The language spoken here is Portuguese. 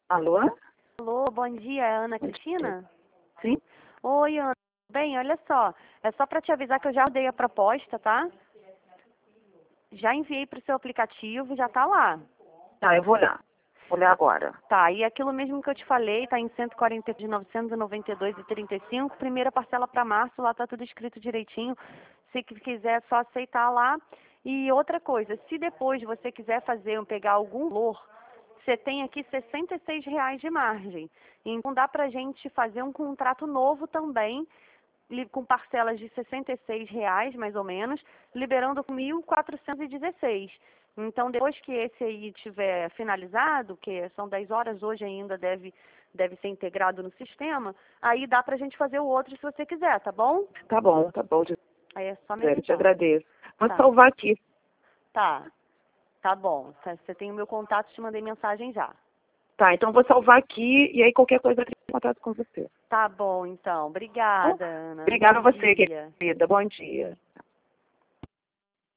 Alô? Alô, bom dia, é a Ana Cristina? Sim? Oi, Ana. Bem, olha só, é só para te avisar que eu já dei a proposta, tá? Já enviei para o seu aplicativo, já tá lá. Tá, eu vou olhar. Vou olhar agora. Tá, e aquilo mesmo que eu te falei, tá em 140 de 992,35, primeira parcela para março, lá tá tudo escrito direitinho. Se quiser, é só aceitar lá. E outra coisa, se depois você quiser pegar algum valor, você tem aqui R$ 66 de margem. Então dá pra gente fazer um contrato novo também, com parcelas de R$ 66, mais ou menos, liberando 1.416. Então, depois que esse aí tiver finalizado, que são 10 horas, hoje ainda deve ser integrado no sistema, aí dá pra gente fazer o outro se você quiser, tá bom? Tá bom, Aí é só me Gisele, te avisar. agradeço. Vou Tá, salvar aqui. tá bom. Você tem o meu contato, te mandei mensagem já. Tá, então vou salvar aqui e aí qualquer coisa eu entro em contato com você. Tá bom, então. Bom, Obrigada, Ana. obrigada Bom a você, dia. querida. Bom dia.